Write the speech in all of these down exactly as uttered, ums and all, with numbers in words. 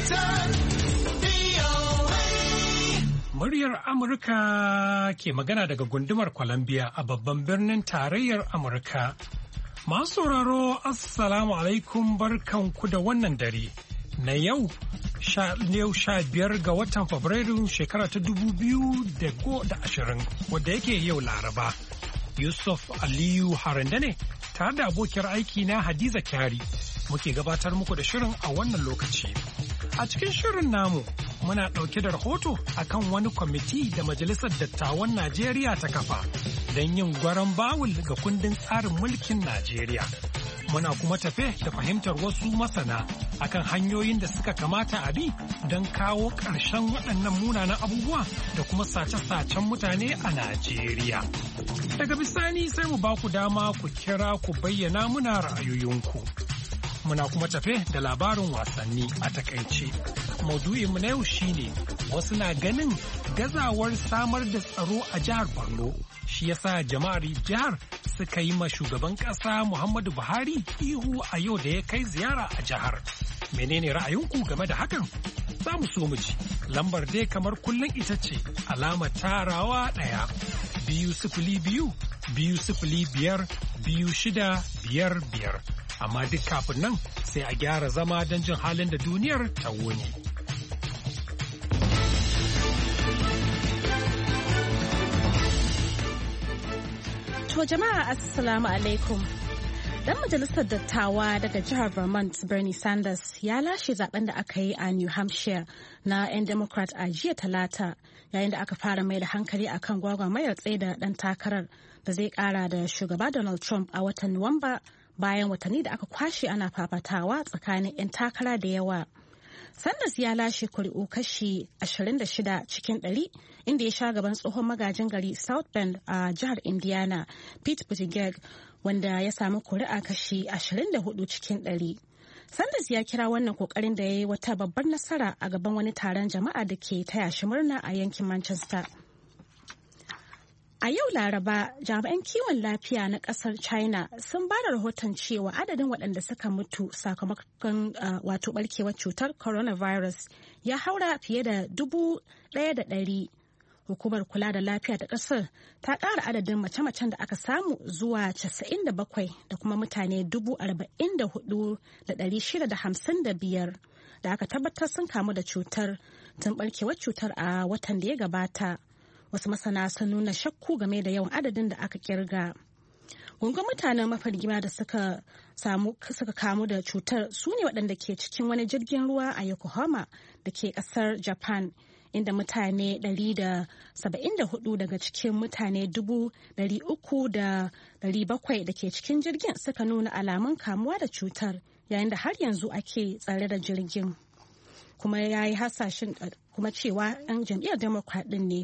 Muryar Amurka ke magana daga gundumar Columbia a babban birnin tarayyar Amurka. Masu sauraro, Assalamu alaikum, barkanku da wannan dare. Na yau, sha biyar ga watan Fabrairu shekara ta dubu biyu da ashirin, wadda yake yau Laraba. Yusuf Aliyu Haranda ne, tare da abokiyar aiki na Hadiza Kyari, muke gabatar muku da shirin a wannan lokaci. A cikin shirin namu, muna ɗauke da rahoto akan wani kwamiti da Majalisar Dattawan Najeriya ta kafa don yin gwaron bawul ga kundin tsarin mulkin Najeriya. Muna kuma tafe da fahimtar wasu masana akan hanyoyin da suka kamata a bi don kawo ƙarshen waɗannan munanan abubuwa da kuma sace-sacen mutane a Najeriya. Daga bisani sai mu ba ku dama ku kira ku bayyana muna ra'ayoyinku. Muna kuma tafe da labarin wasanni a takaice. Maudu'inmu na yau shine wasu na ganin gazawar samar da tsaro a jihar Borno. Shi yasa jama'ar jihar suka yi ma shugaban ƙasa Muhammadu Buhari ihu a yau da ya kai ziyara a jihar. Menene ra'ayinku game da hakan? Za mu so mu ji. Lambar dai kamar kullum ita ce alamar tarawa ɗaya. Biyu sifili biyu, biyu sifili biyar, biyu shida biyar biyar. Amma duk kafin nan sai a gyara zama don jin halin da duniyar ta wuni. To jama'a assalamu alaikum. Dan majalisar dattawa daga jihar Vermont Bernie Sanders ya lashe zaben da aka yi a New Hampshire na 'yan Democrat a jiya Talata, yayin da aka fara mai da hankali akan gwagwarmayar tsaye da ɗan takarar da zai ƙara da shugaba Donald Trump a watan Nuwamba, bayan watanni da aka kwashe ana fafatawa tsakanin 'yan takara da yawa. Sanders ya lashe kuri'u kashi ashirin da shida cikin ɗari, inda ya sha gaban tsohon magajin gari South Bend a jihar Indiana, Pete Buttigieg, wanda ya samu kuri'a kashi ashirin da hudu cikin ɗari. Sanders ya kira wannan kokarin da ya yi wata babbar nasara a gaban wani taron jama'a da ke taya shi murna a yankin Manchester. A yau Laraba, jami'an kiwon lafiya na kasar China sun ba da rahoton cewa adadin waɗanda suka mutu sakamakon uh, wato barkewar cutar coronavirus ya haura fiye da dubu ɗaya da ɗari. Hukumar kula da lafiya ta ƙasar ta ƙara adadin mace-macen da aka samu zuwa casa'in da bakwai da kuma mutane dubu arba'in da hudu da ɗari shida da hamsin da biyar da aka tabbatar sun kamu da cutar tun barkewar cutar a watan da ya gabata. Wasu masana sun nuna shakku game da yawan adadin da aka kirga. Gungun mutanen mafargima da suka samu suka kamu da cutar su ne waɗanda ke cikin wani jirgin ruwa a Yokohama da ke ƙasar Japan, inda mutane ɗari da saba'in da hudu daga cikin mutane dubu ɗari uku da ɗari bakwai da ke cikin jirgin suka nuna alamun kamuwa da cutar, yayin da har yanzu ake tsare da jirgin. Kuma ya yi hasashen kuma cewa 'yan jam'iyyar Democrat ɗin ne.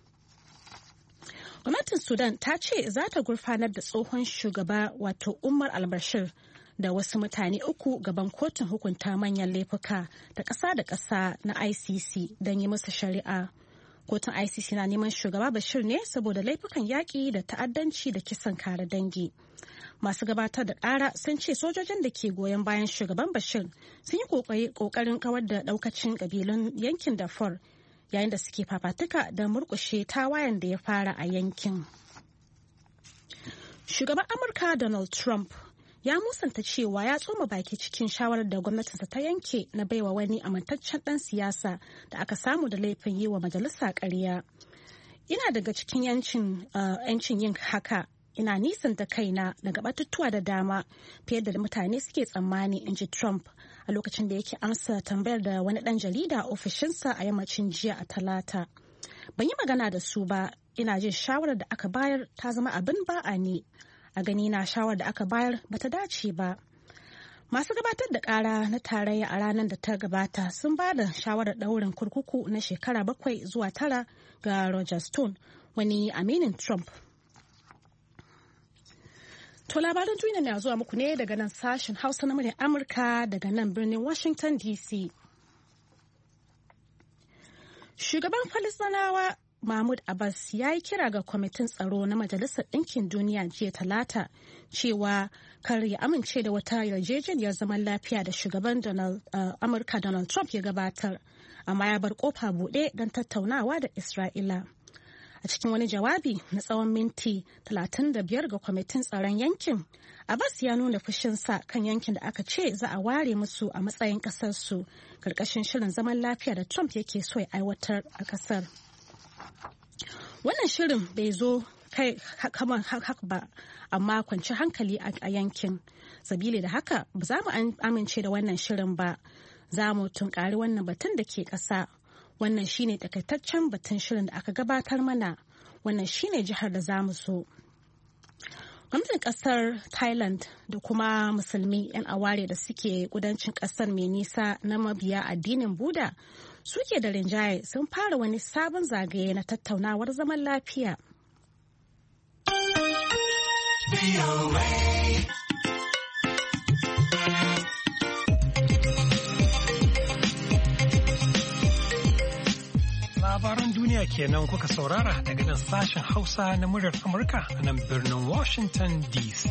Gwamnatin Sudan ta ce za ta gurfanar da tsohon shugaba wato Umar al-Bashir da wasu mutane uku gaban kotun hukunta manyan laifuka da ƙasa da ƙasa na I C C don yi musu shari'a. Kotun I C C na neman shugaba Bashir ne saboda laifukan yaƙi da ta'addanci da kisan kare dangi. Masu gabatar da ƙara sun ce sojojin da ke goyon bayan shugaban Bashir sun yi ƙoƙarin kawar da ɗaukacin ƙabilun yankin Darfur, yayin da suke fafatuka da murkushe tawayen da ya fara a yankin. Shugaban Amurka Donald Trump ya musanta cewa ya tsoma baki cikin shawarar da gwamnatinsa ta yanke na baiwa wani amintaccen ɗan siyasa da aka samu da laifin yi wa majalisa ƙarya. Ina daga cikin yancin yin haka, ina nisanta kaina daga batutuwa da dama fiye da mutane suke tsammani, in ji Trump a lokacin da yake amsa tambayar da wani ɗan jarida a ofishinsa a yammacin jiya a Talata. Ban yi magana da su ba, ina jin shawarar da aka bayar ta zama abin ba'a ne. A gani na shawarar da aka bayar bata dace ba. Masu gabatar da ƙara na tarayya a ranar da ta gabata sun ba da shawarar ɗaurin kurkuku na shekara bakwai zuwa tara ga Roger Stone, wani aminin Trump. To labaran duniya na zuwa muku ne daga nan sashen Hausa na muryar Amurka daga nan birnin Washington D C. Shugaban Falasɗinawa Mahmud Abbas ya yi kira ga kwamitin tsaro na Majalisar Ɗinkin Duniya jiya Talata cewa kar ya amince da wata yarjejeniyar zaman lafiya da shugaban Donald, uh, Amurka Donald Trump ya gabatar, amma ya bar kofa buɗe don tattaunawa da Isra'ila. A cikin wani jawabi na tsawon minti talatin da biyar ga kwamitin tsaron yankin, Abbas ya nuna fushinsa kan yankin da aka ce za a ware musu a matsayin ƙasarsu ƙarƙashin shirin zaman lafiya da Trump yake so ya aiwatar a ƙasar. Wannan shirin bai zo kai kamar haka ba, amma kwanci hankali a yankin. Sabili da haka ba za mu amince da wannan shirin ba. Za mu tunkari wannan batun da ke ƙasa. Wannan shine takaitaccen batun shirin da aka gabatar mana. Wannan shine jihar da za mu so. Gwamnatin ƙasar Thailand da kuma musulmi 'yan aware da suke kudancin ƙasar mai nisa na mabiya addinin Buda suke da rinjaye sun fara wani sabon zagaye na tattaunawar zaman lafiya. Labaran duniya kenan kuka saurara daga nan sashen Hausa na muryar Amurka a nan birnin Washington D C.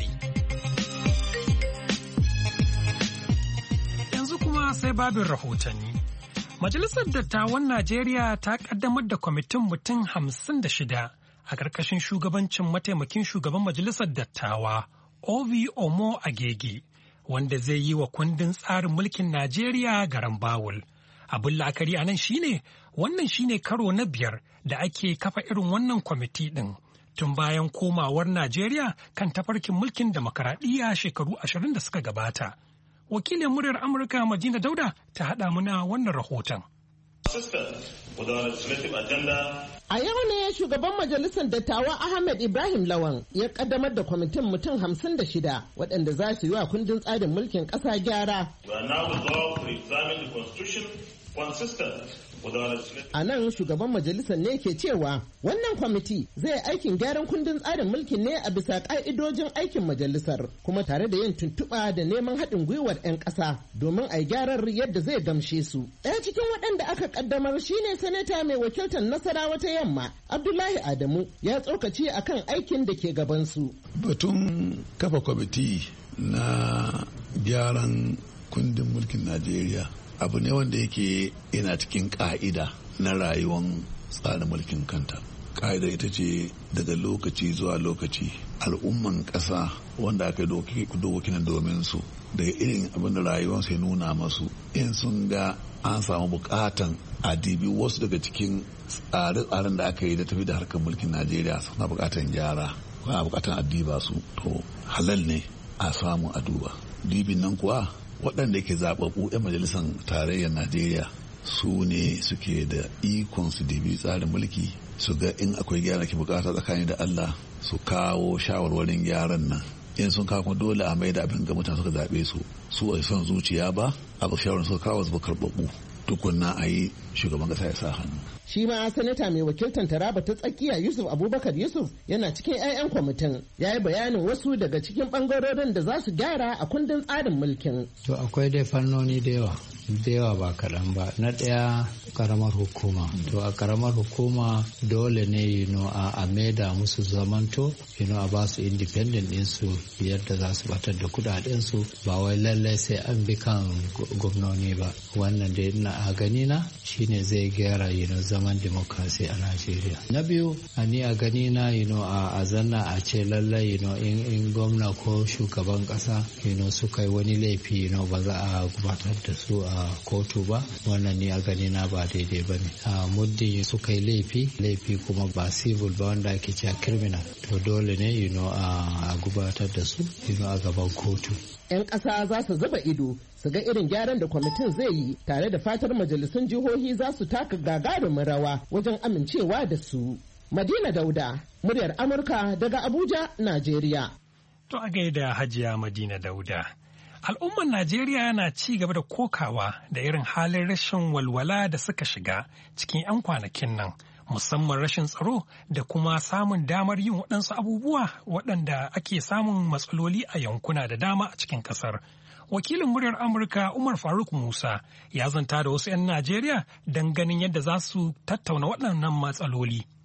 Yanzu kuma sai babin rahotanni. Majalisar Dattawan Najeriya ta kaddamar da kwamitin mutum hamsin da shida a ƙarƙashin shugabancin mataimakin shugaban Majalisar Dattawa Ovi Omo Agege, wanda zai yi wa kundin tsarin mulkin Najeriya garan bawul. Abin la'akari a nan shine wannan shine karo na biyar da ake kafa irin wannan kwamiti ɗin tun bayan komawar Najeriya kan tafarkin mulkin demokaradiyya shekaru ashirin da suka gabata. Wakilin muryar Amurka Madina Dauda ta haɗa muna wannan rahoton. A yau ne shugaban majalisar dattawa Ahmed Ibrahim Lawan ya kaddamar da kwamitin mutum hamsin da shida waɗanda za su yi wa kundin tsarin mulkin ƙasa gyara. A nan shugaban majalisar ne ke cewa wannan kwamiti zai aikin gyaran kundin tsarin mulkin ne a bisa ƙa'idojin aikin majalisar kuma tare da yin tuntuɓa da neman haɗin gwiwar 'yan ƙasa domin a yi gyarar yadda zai gamshe su. Ɗaya cikin waɗanda aka ƙaddamar shine sanata mai wakiltar Nasarawa ta Yamma Abdullahi Adamu ya tsokaci akan aikin da ke gabansu. Batun kafa kwamiti na gyaran kundin mulkin Najeriya abu ne wanda yake yana cikin ƙa'ida na rayuwar tsarin mulkin kanta. Ƙa'idar ita ce daga lokaci zuwa lokaci al'umman ƙasa wanda aka yi dokokin domin su daga irin abin da rayuwarsu ya nuna masu in sun ga an samu buƙatan adibi wasu daga cikin tsare-tsaren da aka yi da tafi da harkar mulkin Najeriya suna buƙatan gyara suna buƙatan adiba su to halal ne a samu a duba. Dibin nan kuwa waɗanda ke zaɓaɓɓu 'yan majalisar tarayyar Najeriya su ne suke da ikon su dibi tsarin mulki su ga in akwai gyara ke bukata tsakani da Allah su kawo shawarwarin gyaran nan in sun kawo dole a mai da abin ga mutane suka zaɓe su su a son zuciya ba abu shawarar suka kawo su karɓaɓɓu tukunna a yi shugaban ƙasa ya sa hannu. Shi ma sanata mai wakiltar Taraba ta tsakiya Yusuf Abubakar Yusuf yana cikin 'ya'yan kwamitin ya yi bayanin wasu daga cikin ɓangarorin da za su gyara a kundin tsarin mulkin. To akwai dai fannoni da yawa da yawa ba kaɗan ba. Na ɗaya karamar hukuma. To a karamar hukuma dole ne you know, a, a maida musu zamanto you know, a ba su independent ɗinsu yadda za su batar da kuɗaɗensu ba wai lallai sai an bi kan gwamnoni ba. Wannan dai ina a gani na shine zai gyara you know, zaman demokrasi a Najeriya. Na biyu a ni a gani na you know, a, a zanna a ce lallai you know, in, in gwamna ko shugaban ƙasa you know, suka yi wani laifi you know, ba za a gabatar da su a a kotu ba wannan ni a gani na ba daidai ba ne a muddin suka yi laifi laifi kuma ba civil ba wanda ake cewa criminal to dole ne you know, a gubatar da su you know, a gaban kotu. 'Yan ƙasa za su zuba ido su ga irin gyaran da kwamitin zai yi tare da fatar majalisun jihohi za su taka gagarumin rawa wajen amincewa da su. Madina Dauda, muryar Amurka daga Abuja, Najeriya. To a gaida Hajiya Madina Dauda. Al'ummar Najeriya na ci gaba da kokawa da irin halin rashin walwala da suka shiga cikin 'yan kwanakin nan, musamman rashin tsaro da kuma samun damar yin waɗansu abubuwa waɗanda ake samun matsaloli a yankuna da dama a cikin ƙasar. Wakilin muryar Amurka Umar Faruk Musa ya zanta da wasu 'yan Najeriya don ganin yadda za su tattauna waɗannan matsaloli.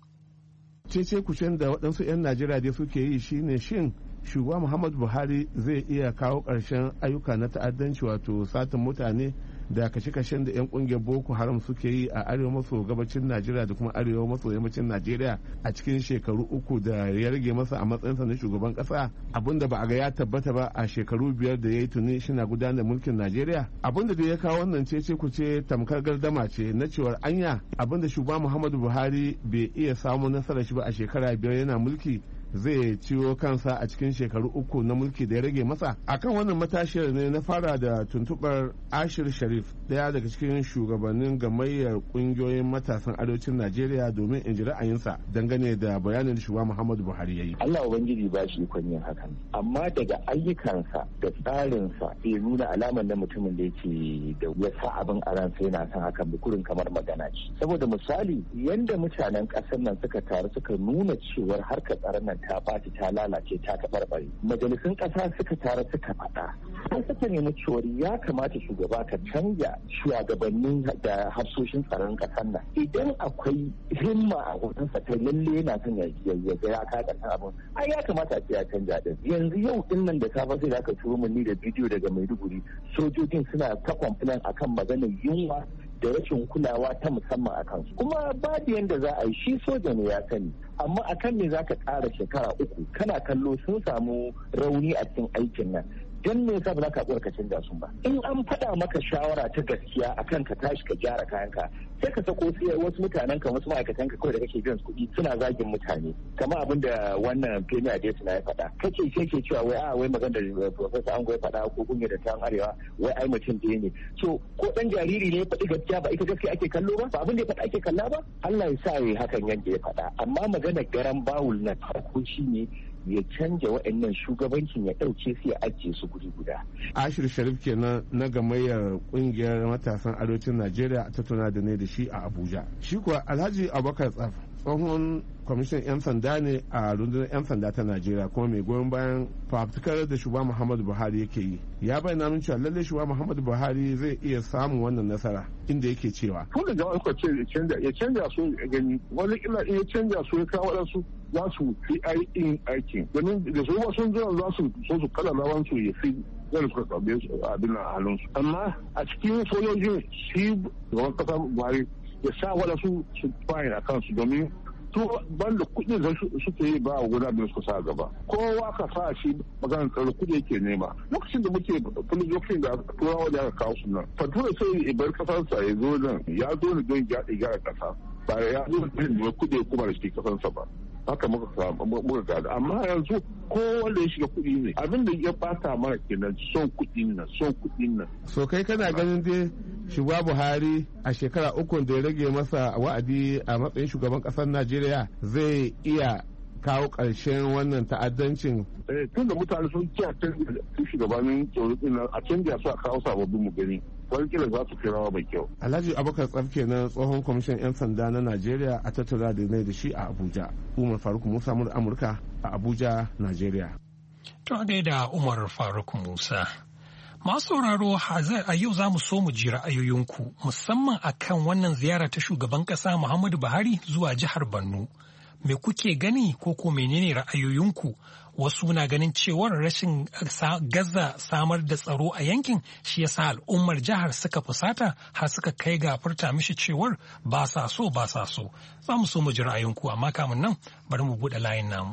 cece kucen da waɗansu 'yan Najeriya dai suke yi shine shin shugaba Muhammadu Buhari zai iya kawo ƙarshen ayyuka na ta'addanci wato satin mutane da kashe-kashen da 'yan kungiyar Boko Haram suke yi a arewa maso gabacin Najeriya da kuma arewa maso yammacin Najeriya a cikin shekaru uku da ya rage masa a matsayinsa na shugaban kasa, abinda ba a ga ya tabbata ba a shekaru biyar da ya yi tuni shina gudanar mulkin Najeriya. Abinda da ya kawo wannan cece kuce tamkar gardama ce na cewar anya abinda shugaba Muhammadu Buhari bai iya samu nasarar shi ba a shekara biyar yana mulki zai ciwo kansa a cikin shekaru uku na mulki da ya rage masa. Akan wannan matashiyar ne na fara da tuntubar Ashir Sharif, daya daga cikin shugabannin gamayyar kungiyoyin matasan arewacin Najeriya, domin in ji ra'ayinsa dangane da bayanin da shugaba Muhammadu Buhari ya yi. Allah ubangiji ba shi ikon yin hakan, amma daga ayyukansa da tsarinsa bai nuna alamar na mutumin da yake da ya sa abin a ransa yana son hakan bukurin kamar magana ce. Saboda misali yanda mutanen ƙasar nan suka taru suka nuna cewar harkar tsaron nan ta ɓaci ta lalace ta taɓarɓare, majalisun ƙasa suka tara suka faɗa an suka nemi cewar ya kamata shugaba ka canja shugabannin da hafsoshin tsaron ƙasar nan. Idan akwai himma a wajensa ta lalle yana son ya ga ya ka ƙarshen abin, ai ya kamata a ce ya canja din. Yanzu yau din nan da safe sai da aka turo min ni da bidiyo daga Maiduguri, sojojin suna ta kwamfilan akan maganar yunwa da rashin kulawa ta musamman a kansu. Kuma babu yadda za a yi, shi soja ne ya sani, amma akan ne za ka ƙara shekara uku kana kallo sun samu rauni a cikin aikin nan. Don me yasa ba za ka ƙura ka canja su ba? In an faɗa maka shawara ta gaskiya akan ka tashi ka gyara kayanka, sai ka sako wasu mutanen ka wasu ma'aikatan ka kawai da kake biyan kuɗi suna zagin mutane, kamar abin da wannan Premier Adesina na ya faɗa. Kake sai ke cewa wai a wai magana da Professor Ango ya faɗa ko kungiyar da ta arewa wai ai mutum ɗaya ne. So ko ɗan jariri ne ya faɗi gaskiya ba ita gaskiya ake kallo ba, ba abin da ya faɗa ake kalla ba. Allah ya sa yi hakan yadda ya faɗa, amma maganar garan bawul na farko shi ne ya canja waɗannan shugabancin ya ɗauke su ya ajiye su guri guda. Ashir Sharif kenan na gamayyar kungiyar matasan arewacin Najeriya a tattauna da ne da shi a Abuja. Shi kuwa Alhaji Abubakar Tsaf tsohon kwamishin 'yan sanda ne a rundunar 'yan sanda ta Najeriya kuma mai goyon bayan fafutukar da shugaba Muhammadu Buhari yake yi. Ya bayyana min cewa lallai shugaba Muhammadu Buhari zai iya samun wannan nasara, inda yake cewa. Tun da jama'a suka ce ya canja ya canja su gani, wani ila in ya canja su ya kawo waɗansu za su fi aikin aikin. Domin da su wasu zuwa za su so su kala rawan su ya fi zai suka tsabe su abin a halinsu. Amma a cikin sojojin shi gaban kasa Buhari ya sa waɗansu su fayin a kansu domin to banda kuɗi da suke yi ba a guda da su sa gaba. Kowa ka sa shi maganar tsaro kuɗi yake nema. Lokacin da muke lokacin da turawa da aka kawo su nan, fatura sai ya bar kasarsa ya zo nan, ya zo ne don gyara kasa, ba ya zo ne kuɗi kuma da shi kasarsa ba. Haka muka muka gada, amma yanzu ko wanda ya shiga kuɗi ne abin da ya bata mana kenan, son kuɗin nan son kuɗin nan. So kai kana ganin dai shugaba Buhari a shekara uku da ya rage masa wa'adi a matsayin shugaban ƙasar Najeriya zai iya kawo ƙarshen wannan ta'addancin? Tun da mutane sun ci a kan shugabannin tsoro ɗin a canja su a kawo sababbin mu gani. Wani kila za su fi rawa mai kyau. Alhaji Abubakar Tsaf kenan tsohon kwamishin 'yan sanda na Najeriya a tattara da ne da shi a Abuja. Umar Faruk Musa mur Amurka a Abuja, Najeriya. To a gaida Umar Faruk Musa. Masu sauraro a yau za mu so mu ji ra'ayoyinku musamman akan wannan ziyara ta shugaban ƙasa Muhammadu Buhari zuwa jihar Borno. Me kuke gani ko ko menene ra'ayoyinku? Wasu na ganin cewar rashin gaza samar da tsaro a yankin shi yasa al'ummar jihar suka fusata har suka kai ga furta mishi cewar ba sa so ba sa so. Za mu so mu ji ra'ayinku amma kamun nan bari mu buɗe layin namu.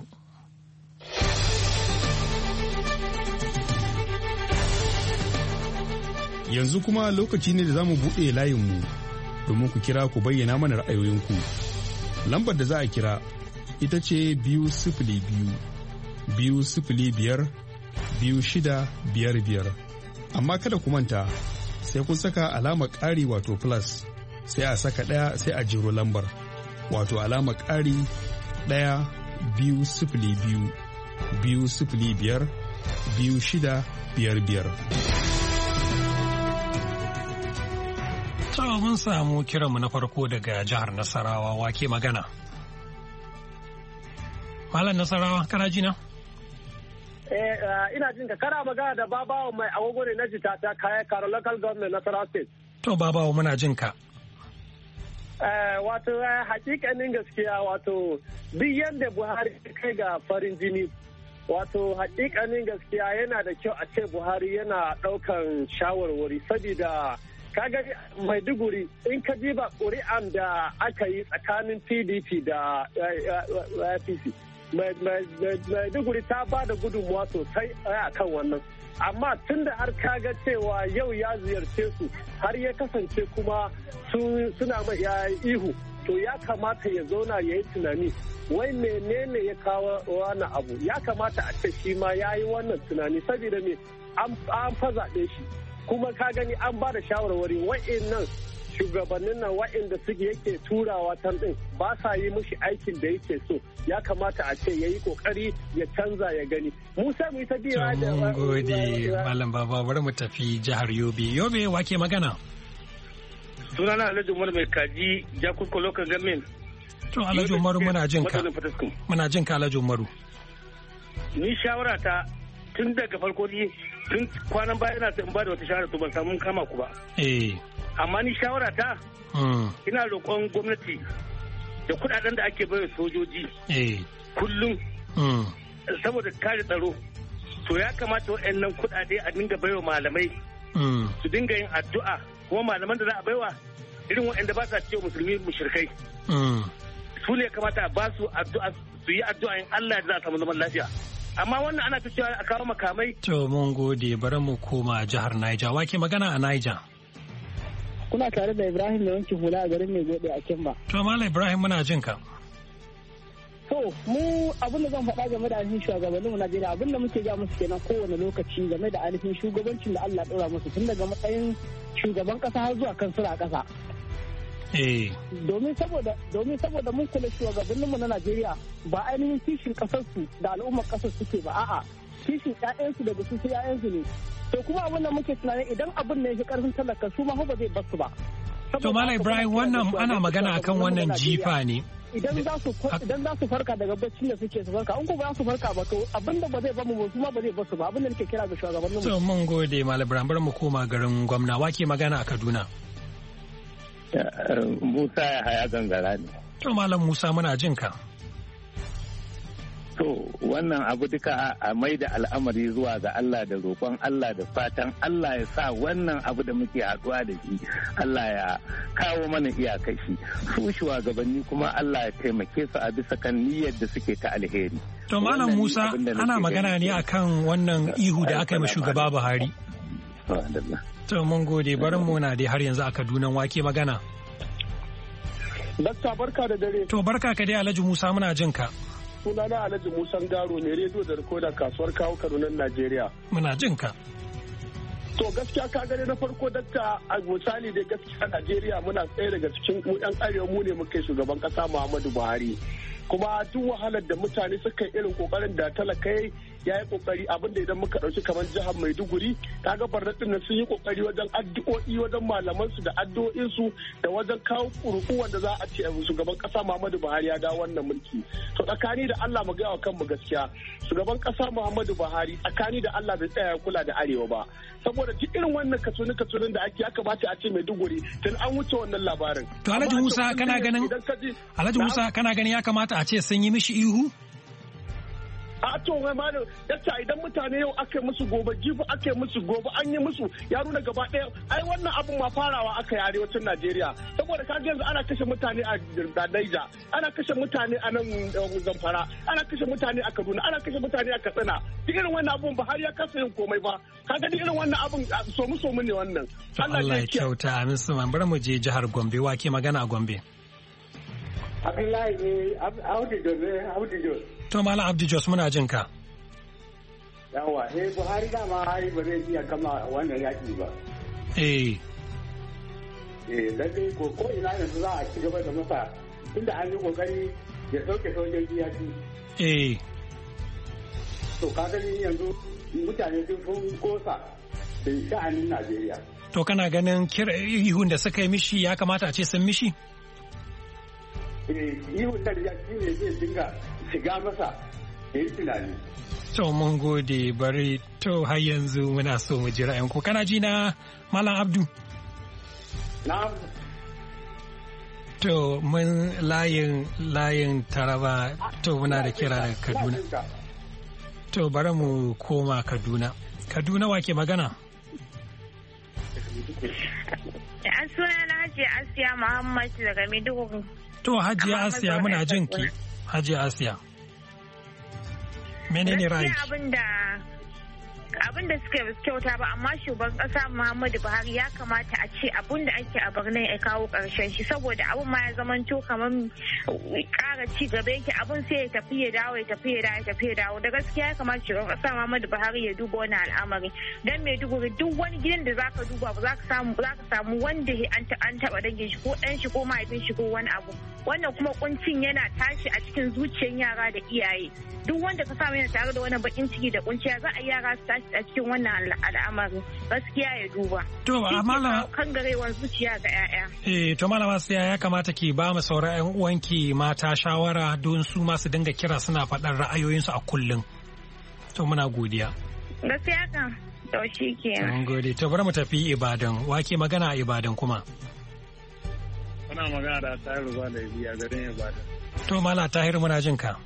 Yanzu kuma lokaci ne da za mu buɗe layinmu domin ku kira ku bayyana mana ra'ayoyinku. Lambar da za a kira ita ce biyu sifili biyu biyu sifili biyar biyu shida biyar biyar. Amma kada ku manta sai kun saka alamar ƙari wato plus sai a saka ɗaya sai a jiro lambar wato alamar ƙari ɗaya biyu sifili biyu biyu sifili biyar biyu shida biyar biyar. Cewa mun samu kiranmu na farko daga jihar Nasarawa, wake magana. Malam Nasarawa, kana ji na? Eh, ina jin ka kana magana da babawo mai agogo ne na jita ta kaya karo local government Nasarawa state. To babawo muna jin ka. wato hakikanin gaskiya wato duk yadda Buhari kai ga farin jini wato hakikanin gaskiya yana da kyau a ce Buhari yana daukan shawarwari saboda kaga Maiduguri in ka diba ƙuri'an da aka yi tsakanin P D P da A P C Maiduguri ta ba da gudunmuwa sosai a kan wannan amma tun da har kaga cewa yau ya ziyarce su har ya kasance kuma suna mai ihu to ya kamata ya zauna ya yi tunani wai menene ya kawo wani abu ya kamata a ce shi ma ya yi wannan tunani saboda me an fazaɗe shi kuma ka gani an ba da shawarwari wa'innan shugabannin nan wa'inda suke yake turawa can din ba sa yi mushi aikin da yake so ya kamata a ce ya yi kokari ya canza ya gani mu sai mu yi ta biya da mun gode malam baba bari mu tafi jihar Yobe Yobe wake magana sunana Alhaji Umar mai kaji Jakusko local government to Alhaji Umaru muna jin ka muna jin ka Alhaji Umaru ni shawara ta tun daga farko ni tun kwanan baya ina in ba da wata shawara to ban samu kama ku ba eh amma ni shawara ta ina roƙon gwamnati da kudaden da ake bayar sojoji kullum saboda kare tsaro to ya kamata waɗannan kudade a dinga baiwa malamai su dinga yin addu'a kuma malaman da za a baiwa irin waɗanda ba sa cewa musulmi mushrikai su ne kamata a ba su addu'a su yi addu'a in Allah ya za a samu zaman lafiya amma wannan ana ta cewa a kawo makamai to mun gode bari mu koma jihar Niger wake magana a Niger kuna tare da Ibrahim da wanke hula a garin mai gode a Kimba. To Malam Ibrahim muna jin ka. To mu abin da zan faɗa game da ainihin shugabannin mu Najeriya abin da muke ga musu kenan kowane lokaci game da ainihin shugabancin da Allah ɗora musu tun daga matsayin shugaban ƙasa har zuwa kansila a ƙasa. Eh. Domin saboda domin saboda mun kula shugabannin mu na Najeriya ba ainihin kishin ƙasar su da al'ummar ƙasar suke ba a'a kishin ƴaƴansu da su su ƴaƴansu ne. To kuma abin da muke tunanin idan abin ne ya karfin talaka su ma ba zai basu ba. To Malam Ibrahim wannan ana magana akan wannan jifa ne. Idan za su idan za su farka daga baccin da suke su farka, in ko ba su farka ba to abin da ba zai bamu ba su ma ba zai basu ba abin da nake kira ga shugabannin mu. To mun gode Malam Ibrahim bari mu koma garin gwamna wake magana a Kaduna. Musa ya haya gangara ne. To Malam Musa muna jin ka. To wannan abu duka a mai da al'amari zuwa ga Allah da roƙon Allah da fatan Allah ya sa wannan abu da muke haɗuwa da shi Allah ya kawo mana iyakashi su shugabanni kuma Allah ya taimake su a bisa kan niyyar da suke ta alheri. To Malam Musa ana magana ne akan wannan ihu da aka yi ma shugaba Buhari. To mun gode barin mu na dai har yanzu a Kaduna wake magana. Dakta barka da dare. To barka ka dai Alhaji Musa muna jin ka. Sunana Alhaji Musa Garo ne rediyo da rikoda kasuwar kawo Kaduna Najeriya. Muna jin ka. To gaskiya ka gane na farko dakta a misali da gaskiya Najeriya muna tsaye daga cikin mu yan arewa mu ne muke shugaban kasa Muhammadu Buhari. Kuma duk wahalar da mutane suka yi irin kokarin da talaka ya yi kokari abinda idan muka dauki kamar jihar Maiduguri kaga barnatin nan sun yi kokari wajen addu'o'i wajen malaman su da addu'o'in su da wajen kawo kuruku wanda za a ce shugaban kasa Muhammadu Buhari ya dawo wannan mulki to tsakani da Allah mu ga wa kanmu gaskiya shugaban kasa Muhammadu Buhari tsakani da Allah bai tsaya kula da arewa ba saboda duk irin wannan kasoni kasonin da ake ya kamata a ce Maiduguri tun an wuce wannan labarin to Alhaji Musa kana ganin Alhaji Musa kana ganin ya kamata a ce sun yi mishi ihu a to wai malam yace idan mutane yau aka musu gobe jifu aka musu gobe an yi musu ya nuna gaba ɗaya ai wannan abun ma farawa aka yi arewacin Najeriya saboda ka yanzu ana kashe mutane a Niger ana kashe mutane a nan Zamfara ana kashe mutane a Kaduna ana kashe mutane a Katsina duk irin wannan abun ba har ya kasa yin komai ba kaga duk irin wannan abun so mu so mu ne wannan Allah ya kyauta amin su bari mu je jihar Gombe wake magana a Gombe Abdullahi ne Audu Jos Audu Jos To Malam Abdu Jos muna jin ka. Yawa, eh Buhari dama hari ba zai iya kama wannan yaki ba. Eh. Eh, lalle ko ko ina yanzu za a ci gaba da masa tunda an yi kokari ya sauke sojoji yaki. Eh. To ka gani yanzu mutane sun kosa da sha'anin Najeriya. To kana ganin kira ihun da suka yi mishi ya kamata a ce sun mishi? Eh, ihun da ya shi ne zai dinga shiga masa da yi tunani. To mun gode bari to har yanzu muna so mu ji ra'ayinku. Kana ji na Malam Abdu? Na. To mun layin layin Taraba to muna da kira daga Kaduna. To bari mu koma Kaduna. Kaduna wa ke magana? An suna na Hajiya Asiya Muhammad daga Maiduguri. To Hajiya Asiya muna jin ki. Hajiya Asiya. Menene ra'ayi? Abinda abin da suka yi kyauta ba, amma shugaban kasa Muhammadu Buhari ya kamata a ce abin da ake a Borno ya kawo karshen shi, saboda abin ma ya zamanto kamar kara ci gaba yake, abin sai ya tafi ya dawo ya tafi ya dawo ya tafi ya dawo. Da gaskiya ya kamata shugaban kasa Muhammadu Buhari ya duba wannan al'amari, dan Maiduguri duk wani gidan da zaka duba ba zaka samu zaka samu wanda an taba dangin shi ko dan shi ko mahaifin shi ko wani abu. Wannan kuma kuncin yana tashi a cikin zuciyar yara da iyaye. Duk wanda ka samu yana tare da wannan bakin ciki da kunciya, za a yi yara su tashi a cikin wannan al'amarin. Gaskiya ya duba. To malama kan garewar zuciya ga 'ya'ya. Eh to malama sai ya kamata ki ba mu sauran 'yan uwanki mata shawara don su ma su dinga kira suna faɗar ra'ayoyinsu a kullum. To muna godiya. Gaskiya kan to shi kenan. Mun gode. To bari mu tafi Ibadan. Wake magana a Ibadan kuma? Muna magana da Tahiru ba da a garin Ibadan. To Mala Tahiru muna jin ka.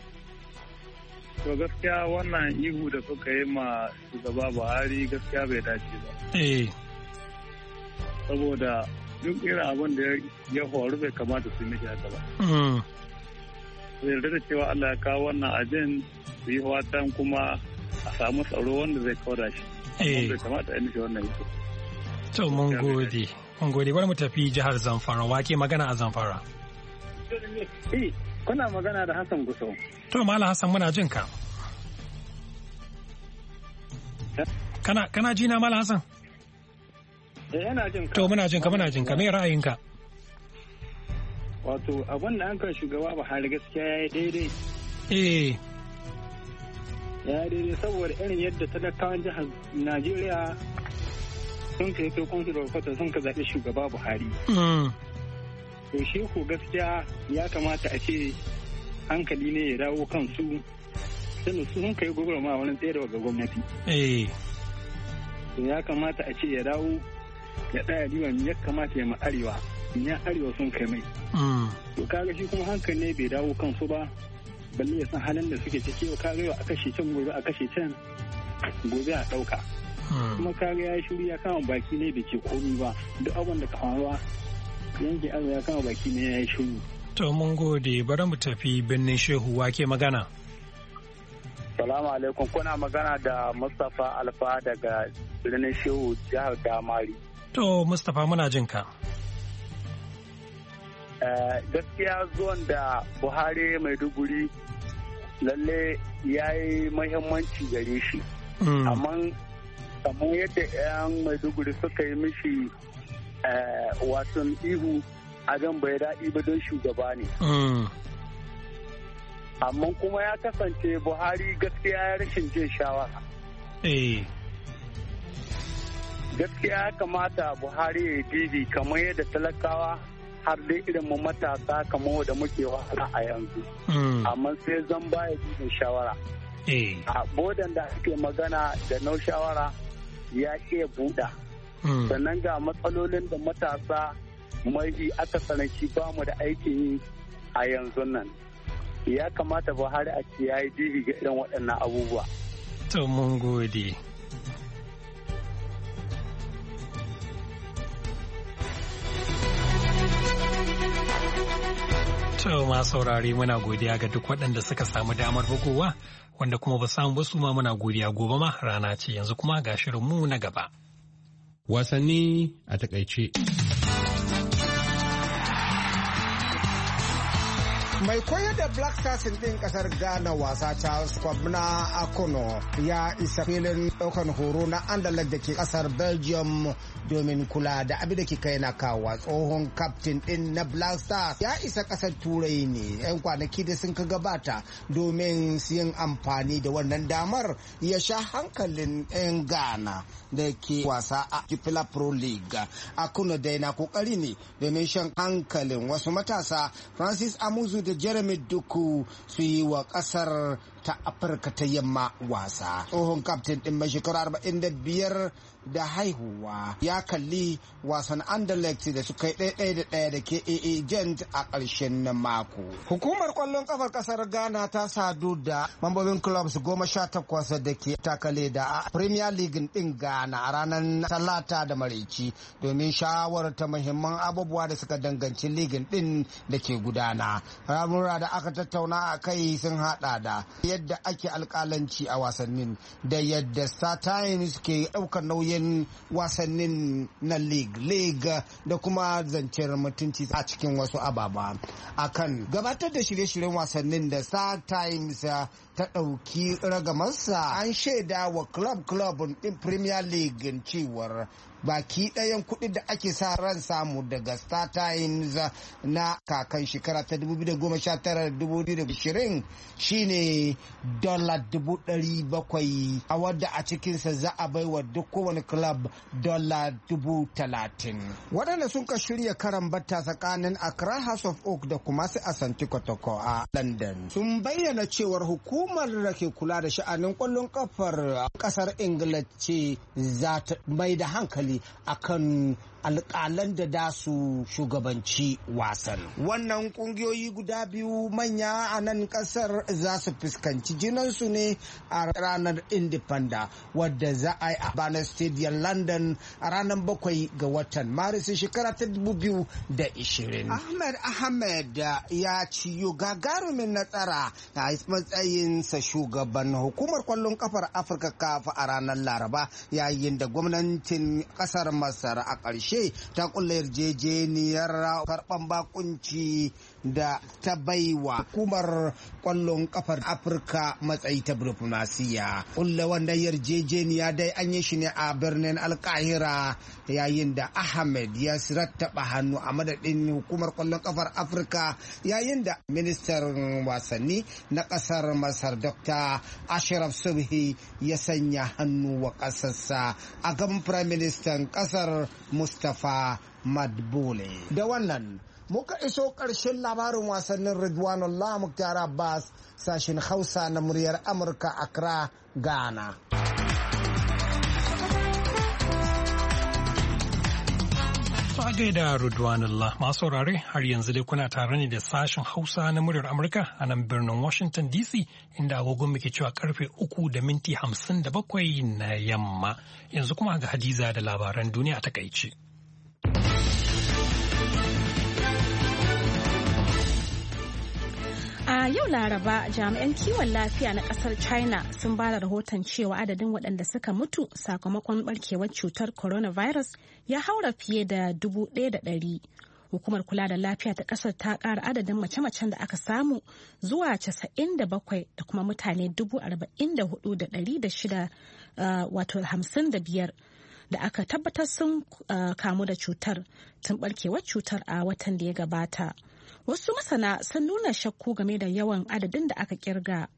To gaskiya wannan ihu da suka yi ma shugaba Buhari gaskiya bai dace ba. Eh. Saboda duk irin abin da ya faru bai kamata su mishi haka ba. Mm. Zai yarda da cewa Allah ya kawo wannan abin su yi watan kuma a samu tsaro wanda zai kawo da shi. Eh. Bai kamata a mishi wannan iko. To mun gode. Mun gode. Bari mu tafi jihar Zamfara. Wake magana a Zamfara? Eh, kuna magana da Hassan Gusau. To Malam Hassan muna jin ka. Kana kana ji na Malam Hassan? Eh yana jin ka. To muna jin ka muna jin ka, me ra'ayinka? Wato abin da an kan shugaba Buhari gaskiya yayi daidai. Eh. Ya daidai saboda irin yadda talakawan jihar Najeriya sun kai kai kun da kwata sun ka zaɓi shugaba Buhari. Mm. To shi ko gaskiya ya kamata a ce hankali ne ya dawo kansu sannan su sun kai gwagwarma wani tsere ga gwamnati. Eh. To ya kamata a ce ya dawo ya ɗaya diwan ya kamata ya ma arewa ya arewa sun kai mai. To kaga shi kuma hankali ne bai dawo kansu ba balle ya san halin da suke ciki kaga yau a kashe can gobe a kashe can gobe a ɗauka. Kuma kaga ya shiru ya kama baki ne bai ce komi ba duk abin da ka faruwa yanke arewa ya kama baki ne ya yi shiru. To mun gode bari mu tafi birnin Shehu wake magana. Salamu alaikum kuna magana da Mustapha Alfa daga birnin Shehu jihar Damari. To Mustapha muna jin ka. Gaskiya zuwan da Buhari Maiduguri lalle ya yi muhimmanci gare shi. Amma kamar yadda 'yan Maiduguri suka yi mishi watan ihu abin bai daɗi ba don shugaba ne. Amma kuma ya kasance Buhari gaskiya ya rashin jin shawara. Gaskiya ya kamata Buhari ya yi dibi kamar yadda talakawa har dai irin mu matasa kamar da muke wahala a yanzu. Amma sai zan baya dibin shawara. A bodan da ake magana da nau shawara ya iya buɗa. Sannan ga matsalolin da matasa mai aka sanaki ba mu da aikin yi a yanzu nan. Ya kamata Buhari a ce ya yi dibi ga irin waɗannan abubuwa. To mun gode. To ma saurari muna godiya ga duk waɗanda suka samu damar bugowa wanda kuma ba samu ba su ma muna godiya gobe ma rana ce yanzu kuma ga shirinmu na gaba. Wasanni a takaice. Mai koyar da Black Stars ɗin ƙasar Ghana wasa Charles Kwabna Akono ya isa filin ɗaukan horo na Anderlecht da ke ƙasar Belgium domin kula da abin da ke kai na kawa tsohon kaftin ɗin na Black Stars ya isa ƙasar Turai ne 'yan kwanaki da sun ka gabata domin yin amfani da wannan damar ya sha hankalin 'yan Ghana da ke wasa a Jupiler Pro League. Akono dai na kokari ne domin shan hankalin wasu matasa Francis Amuzu da Jeremy Duku su yi wa kasar ta Afirka ta Yamma wasa. Tsohon kaftin ɗin mai shekaru arba'in da biyar da haihuwa ya kalli wasan Anderlecht da suka yi ɗaya da ɗaya da K A A Gent a ƙarshen mako. Hukumar ƙwallon ƙafar ƙasar Ghana ta sadu da mambobin clubs goma sha takwas da ke takale da a Premier League ɗin Ghana a ranar Talata da Maraici domin shawarta muhimman abubuwa da suka danganci ligin ɗin da ke gudana. Ramura da aka tattauna a kai sun haɗa da yadda ake alƙalanci a wasannin da yadda Star Times ke ɗaukar nauyin wasannin na league league da kuma zancen mutunci a cikin wasu ababa. Akan gabatar da shirye-shiryen wasannin da Star Times ta ɗauki ragamarsa, an shaida wa club club ɗin Premier League cewar baki ɗayan kuɗi da ake sa ran samu daga Star Times na kakan shekara ta dubu biyu da goma sha tara da dubu biyu da ashirin shine dola dubu ɗari bakwai, a wadda a cikinsa za a bai wa duk kowane club dola dubu talatin. Waɗanda sun ka shirya karan batta tsakanin Accra House of Oak da kuma su Asante Kotoko a London sun bayyana cewar hukumar da ke kula da sha'anin ƙwallon kafar ƙasar Ingila ce za ta mai da hankali akan alƙalan da da su shugabanci wasan. Wannan ƙungiyoyi guda biyu manya a nan ƙasar za su fuskanci jinansu ne a ranar Independence wadda za a yi a Banner Stadium London a ranar bakwai ga watan Maris shekara ta dubu biyu da ishirin. Ahmed Ahmed ya ciyo gagarumin nasara a matsayinsa shugaban hukumar ƙwallon kafar Afirka kafa a ranar Laraba yayin da gwamnatin ƙasar Masar a ƙarshe ta kulla yarjejeniyar karban bakunci da ta baiwa hukumar kwallon kafar Afirka matsayi ta diplomasiya. Kulla wannan yarjejeniya dai an yi shi ne a birnin Alkahira yayin da Ahmed ya rattaba hannu a madadin hukumar kwallon kafar Afirka, yayin da ministan wasanni na kasar Masar Doctor Ashraf Subhi ya sanya hannu wa kasarsa a gaban Prime Minister kasar Mustapha Madbule. Da wannan muka iso ƙarshen labarin wasannin Ridwanullah Muktar Abbas, sashen Hausa na muryar Amurka, Accra, Ghana. To a gaida Ridwanullah, masu saurare har yanzu dai kuna tare ne da sashen Hausa na muryar Amurka a nan birnin Washington D C, inda agogon muke cewa karfe uku da minti hamsin da bakwai na yamma. Yanzu kuma ga Hadiza da labaran duniya a takaice. A yau Laraba, jami'an kiwon lafiya na kasar China sun ba da rahoton cewa adadin waɗanda suka mutu sakamakon barkewar cutar coronavirus ya haura fiye da dubu ɗaya da ɗari. Hukumar kula da lafiya ta ƙasar ta ƙara adadin mace-macen da aka samu zuwa casa'in da bakwai da kuma mutane dubu arba'in da hudu da ɗari da shida wato hamsin da biyar da aka tabbatar sun kamu da cutar tun barkewar cutar a watan da ya gabata. Wasu masana sun nuna shakku game da yawan adadin da aka kirga.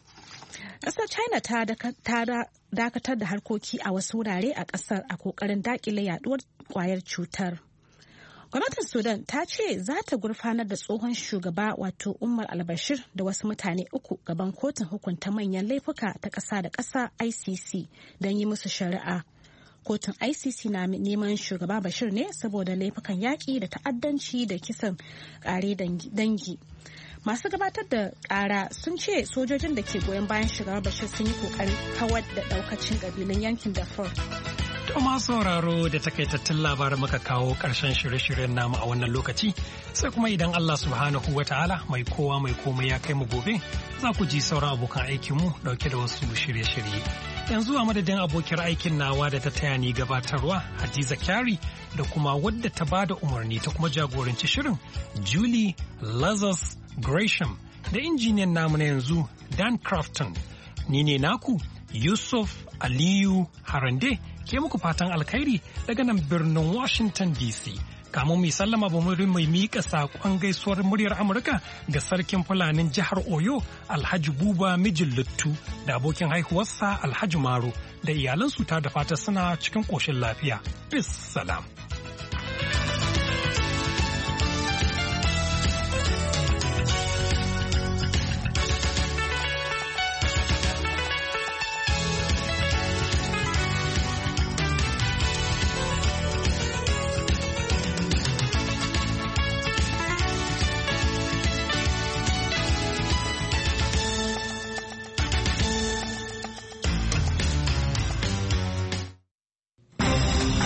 Ƙasar China ta dakatar da harkoki a wasu wurare a ƙasar a ƙoƙarin daƙile yaduwar ƙwayar cutar. Gwamnatin Sudan ta ce za ta gurfanar da tsohon shugaba wato Umar al-Bashir da wasu mutane uku gaban kotun hukunta manyan laifuka ta ƙasa da ƙasa I C C don yi musu shari'a. Kotun I C C na neman shugaba Bashir ne saboda laifukan yaƙi da ta'addanci da kisan ƙare dangi. Masu gabatar da ƙara sun ce sojojin da ke goyon bayan shugaba Bashir sun yi ƙoƙarin kawar da ɗaukacin ƙabilun yankin Darfur. To ma sauraro da takaitattun labaran muka kawo ƙarshen shirye-shiryen namu a wannan lokaci, sai kuma idan Allah subhanahu wa ta'ala mai kowa mai komai ya kai mu gobe, za ku ji sauran abokan aikinmu ɗauke da wasu shirye-shirye. Yanzu a madadin abokiyar aikin nawa da ta taya ni gabatarwa Hadiza Kyari da kuma wadda ta bada umarni ta kuma jagoranci shirin Julie Lazarus Gresham da injiniyan namu na yanzu Dan Crafton. Ni ne naku Yusuf Aliyu Harande ke muku fatan alkhairi daga nan birnin Washington D C. Kamun mai sallama ba mai miƙa saƙon gaisuwar muryar Amurka ga sarkin Fulanin jihar Oyo Alhaji Buba Mijin Luttu da abokin haihuwarsa Alhaji Maro da iyalansu ta da fata suna cikin ƙoshin lafiya. Bis salam.